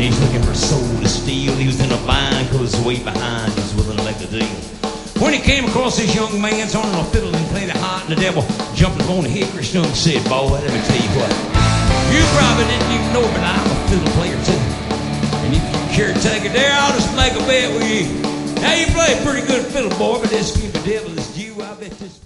and he's looking for a soul to steal. He was in a bind because way behind he was willing to make a deal. When he came across this young man turning a fiddle and playing it hot, and the devil jumping on the hickory stump and said, boy, let me tell you what, you probably didn't even know, but I'm a fiddle player too. And if you care to take it there, I'll just make a bet with you. Now you play a pretty good fiddle, boy, but let's give the devil his due. I bet this